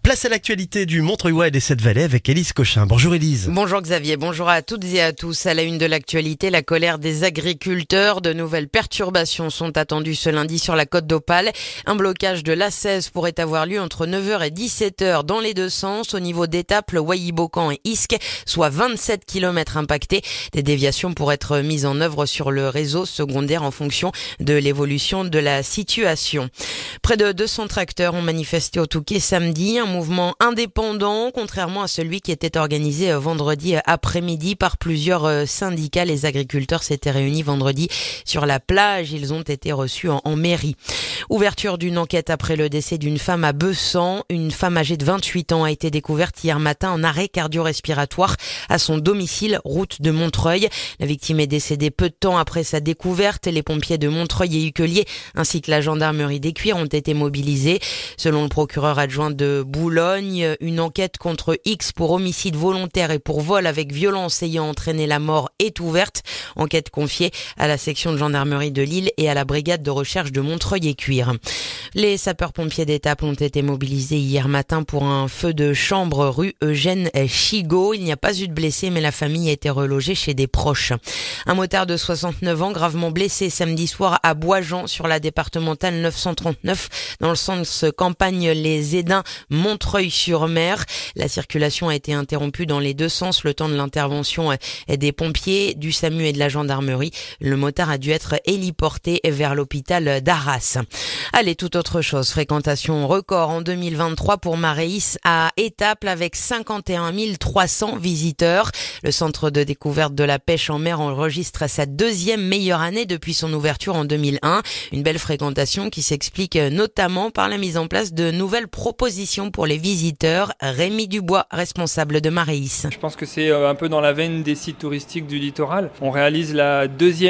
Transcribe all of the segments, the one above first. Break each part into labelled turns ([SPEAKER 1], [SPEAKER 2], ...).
[SPEAKER 1] Place à l'actualité du Montreuil et des Sept-Vallées avec Élise Cochin. Bonjour Élise.
[SPEAKER 2] Bonjour Xavier, bonjour à toutes et à tous. À la une de l'actualité, la colère des agriculteurs. De nouvelles perturbations sont attendues ce lundi sur la côte d'Opale. Un blocage de l'A16 pourrait avoir lieu entre 9h et 17h dans les deux sens au niveau d'Étaples, Waybocan et Isques, soit 27 km impactés. Des déviations pourraient être mises en œuvre sur le réseau secondaire en fonction de l'évolution de la situation. Près de 200 tracteurs ont manifesté au Touquet samedi, un mouvement indépendant, contrairement à celui qui était organisé vendredi après-midi par plusieurs syndicats. Les agriculteurs s'étaient réunis vendredi sur la plage. Ils ont été reçus en mairie. Ouverture d'une enquête après le décès d'une femme à Bessan. Une femme âgée de 28 ans a été découverte hier matin en arrêt cardio-respiratoire à son domicile, route de Montreuil. La victime est décédée peu de temps après sa découverte. Les pompiers de Montreuil et Uquelier ainsi que la gendarmerie d'Écuire ont été mobilisés. Selon le procureur adjoint de Boulogne, une enquête contre X pour homicide volontaire et pour vol avec violence ayant entraîné la mort est ouverte. Enquête confiée à la section de gendarmerie de Lille et à la brigade de recherche de Montreuil-et-Cuire. Les sapeurs-pompiers d'Étaples ont été mobilisés hier matin pour un feu de chambre rue Eugène Chigot. Il n'y a pas eu de blessés, mais la famille a été relogée chez des proches. Un motard de 69 ans gravement blessé samedi soir à Boisjean sur la départementale 939 dans le sens campagne Les Édins Montreuil-sur-Mer. La circulation a été interrompue dans les deux sens le temps de l'intervention des pompiers, du SAMU et de la gendarmerie. Le motard a dû être héliporté vers l'hôpital d'Arras. Allez, toute autre chose. Fréquentation record en 2023 pour Maréis à Étaples avec 51 300 visiteurs. Le centre de découverte de la pêche en mer enregistre sa deuxième meilleure année depuis son ouverture en 2001. Une belle fréquentation qui s'explique notamment par la mise en place de nouvelles propositions pour les visiteurs. Rémi Dubois, responsable de Maréis.
[SPEAKER 3] Je pense que c'est un peu dans la veine des sites touristiques du littoral. On réalise le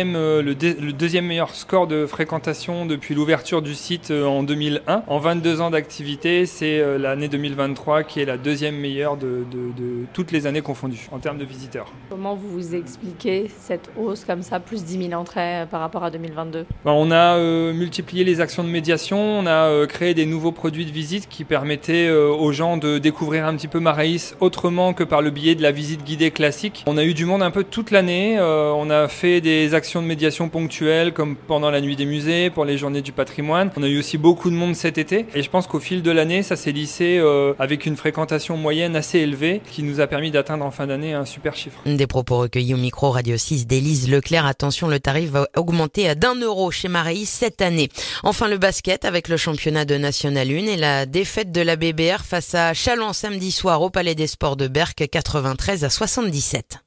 [SPEAKER 3] deuxième meilleur score de fréquentation depuis l'ouverture du site en 2001. En 22 ans d'activité, c'est l'année 2023 qui est la deuxième meilleure de toutes les années confondues en termes de visiteurs.
[SPEAKER 4] Comment vous expliquez cette hausse comme ça, plus 10 000 entrées par rapport à 2022 ?
[SPEAKER 3] On a multiplié les actions de médiation, on a créé des nouveaux produits de visite qui permettaient aux gens de découvrir un petit peu Maréis autrement que par le biais de la visite guidée classique. On a eu du monde un peu toute l'année, on a fait des actions de médiation ponctuelles comme pendant la nuit des musées, pour les journées du patrimoine. On a eu aussi beaucoup de monde cet été et je pense qu'au fil de l'année, ça s'est lissé avec une fréquentation moyenne assez élevée qui nous a permis d'atteindre en fin d'année un super chiffre.
[SPEAKER 2] Des propos recueillis au micro Radio 6 d'Élise Leclerc. Attention, le tarif va augmenter à d'€1 chez Maréis cette année. Enfin, le basket avec le championnat de National 1 et la défaite de la BBR face à Châlons samedi soir au Palais des Sports de Berck, 93 à 77.